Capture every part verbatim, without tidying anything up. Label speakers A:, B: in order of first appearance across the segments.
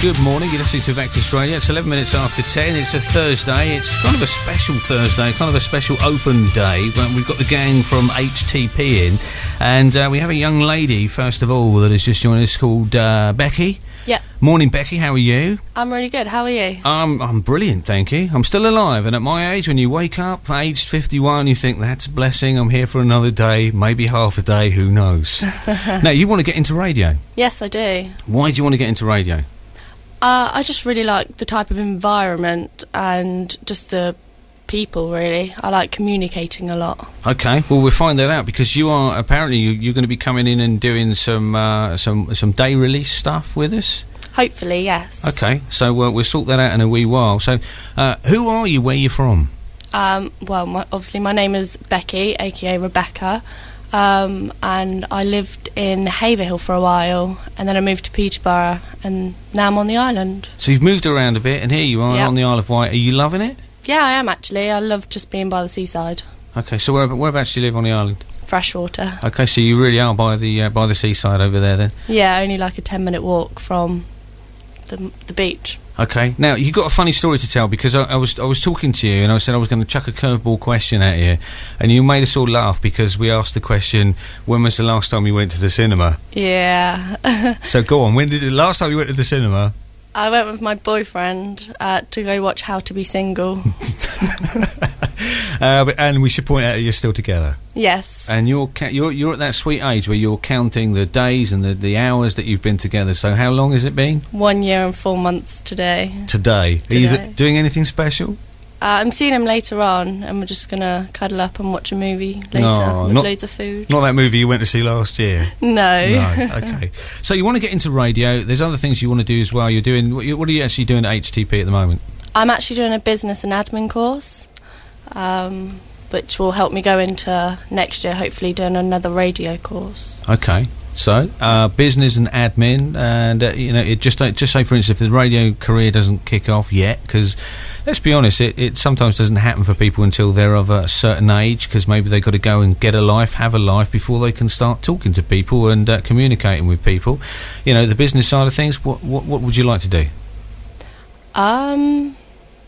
A: Good morning, you're listening to Vectis Radio. It's eleven minutes after ten, it's a Thursday. It's kind of a special Thursday, kind of a special open day. We've got the gang from H T P in, and uh, we have a young lady, first of all, that has just joined us called uh, Becky.
B: Yeah.
A: Morning, Becky, how are you?
B: I'm really good, how are you?
A: Um, I'm brilliant, thank you. I'm still alive, and at my age, when you wake up, aged fifty-one, you think, that's a blessing, I'm here for another day, maybe half a day, who knows? Now, you want to get into radio?
B: Yes, I do.
A: Why do you want to get into radio?
B: Uh, I just really like the type of environment and just the people, really. I like communicating a lot.
A: Okay, well, we'll find that out, because you are, apparently, you, you're going to be coming in and doing some, uh, some, some day release stuff with us?
B: Hopefully, yes.
A: Okay, so uh, we'll sort that out in a wee while. So, uh, who are you, where are you from?
B: Um, well, my, obviously, my name is Becky, a k a. Rebecca. Um, and I lived in Haverhill for a while, and then I moved to Peterborough, and now I'm on the island.
A: So you've moved around a bit, and here you are. Yep. On the Isle of Wight. Are you loving it?
B: Yeah, I am actually. I love just being by the seaside.
A: Okay, so where, whereabouts do you live on the island?
B: Freshwater.
A: Okay, so you really are by the uh, by the seaside over there, then?
B: Yeah, only like a ten minute walk from the, the beach.
A: Okay, now you've got a funny story to tell, because I, I was I was talking to you and I said I was going to chuck a curveball question at you, and you made us all laugh because we asked the question, when was the last time you went to the cinema?
B: Yeah.
A: So go on, when did the last time you went to the cinema?
B: I went with my boyfriend uh, to go watch How to Be Single.
A: uh, but, and we should point out that you're still together.
B: Yes.
A: And you're ca- you're you're at that sweet age where you're counting the days and the, the hours that you've been together. So how long has it been?
B: One year and four months today.
A: Today.
B: today.
A: Are you th- doing anything special?
B: Uh, I'm seeing him later on, and we're just going to cuddle up and watch a movie later
A: no,
B: with
A: not,
B: loads of food.
A: Not that movie you went to see last year?
B: No.
A: No, okay. So you want to get into radio. There's other things you want to do as well. You're doing. What, you, what are you actually doing at H T P at the moment?
B: I'm actually doing a business and admin course, um, which will help me go into next year, hopefully doing another radio course.
A: Okay. So, uh, business and admin, and uh, you know, it just just say for instance, if the radio career doesn't kick off yet, because let's be honest, it, it sometimes doesn't happen for people until they're of a certain age, because maybe they've got to go and get a life, have a life before they can start talking to people and uh, communicating with people. You know, the business side of things. What what what would you like to do?
B: Um,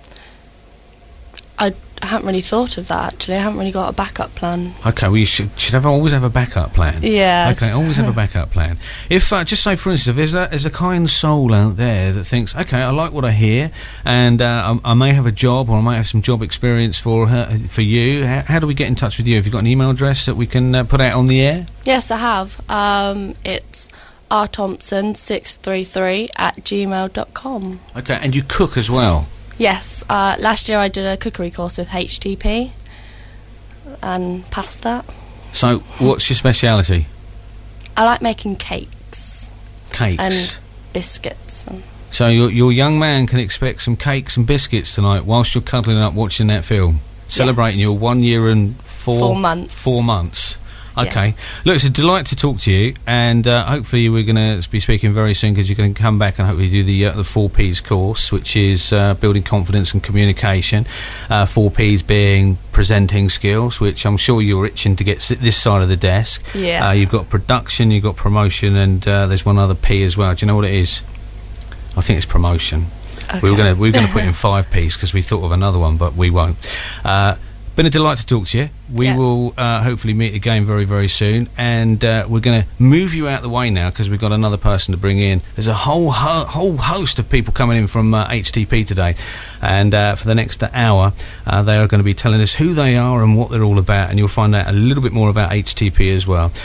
B: I. I haven't really thought of that, actually. I haven't really got a backup plan.
A: Okay, well, you should, should have always have a backup plan.
B: Yeah.
A: Okay, always have a backup plan. If, uh, just say, for instance, if there's a, there's a kind soul out there that thinks, okay, I like what I hear, and uh, I, I may have a job, or I might have some job experience for her, for you, how, how do we get in touch with you? Have you got an email address that we can uh, put out on the air?
B: Yes, I have. Um, it's r thompson six three three at gmail dot com.
A: Okay, and you cook as well?
B: Yes, uh, last year I did a cookery course with H T P and passed that.
A: So, what's your speciality?
B: I like making cakes.
A: Cakes?
B: And biscuits. And
A: so your your young man can expect some cakes and biscuits tonight whilst you're cuddling up watching that film? Celebrating
B: yes.
A: your one year and four...
B: Four months.
A: Four months. Okay.
B: Yeah.
A: Look, it's a delight to talk to you, and uh, hopefully we're going to be speaking very soon, because you're going to come back and hopefully do the uh, the four Ps course, which is uh, building confidence and communication. Uh, four Ps being presenting skills, which I'm sure you're itching to get sit this side of the desk.
B: Yeah.
A: Uh, you've got production, you've got promotion, and uh, there's one other P as well. Do you know what it is? I think it's promotion.
B: Okay.
A: We were going to we were going to put in five Ps because we thought of another one, but we won't. Uh, Been a delight to talk to you. We
B: yeah.
A: will uh, hopefully meet again very, very soon. And uh, we're going to move you out the way now, because we've got another person to bring in. There's a whole ho- whole host of people coming in from uh, H T P today. And uh, for the next hour, uh, they are going to be telling us who they are and what they're all about. And you'll find out a little bit more about H T P as well.